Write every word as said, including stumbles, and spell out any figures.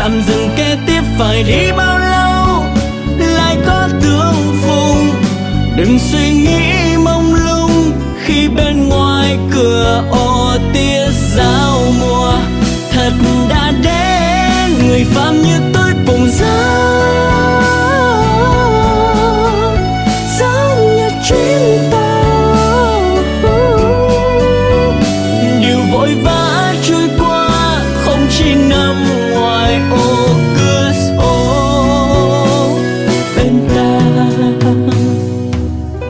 tạm dừng kế tiếp phải đi bao lâu, lại có tương phùng. Đừng suy nghĩ mông lung khi bên ngoài cửa ô tia giao mùa. Thật đã đến người phàm như tôi cùng giá